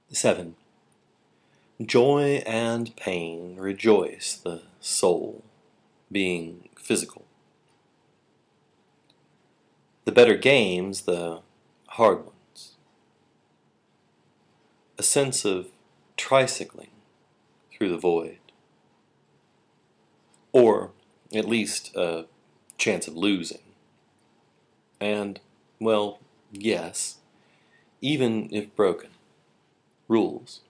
7. Joy and pain rejoice the soul, being physical. The better games, the hard ones. A sense of tricycling through the void. Or at least a chance of losing. And, well, yes, even if broken, rules.